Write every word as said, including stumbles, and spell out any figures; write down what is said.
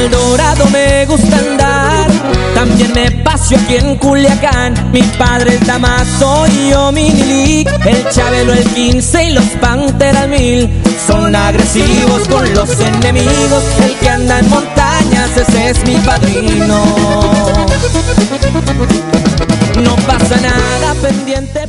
El Dorado me gusta andar, también me paseo aquí en Culiacán. Mi padre el Damaso y yo Mini League, el Chabelo el quince y los Panteras mil. Son agresivos con los enemigos, el que anda en montañas ese es mi padrino. No pasa nada pendiente.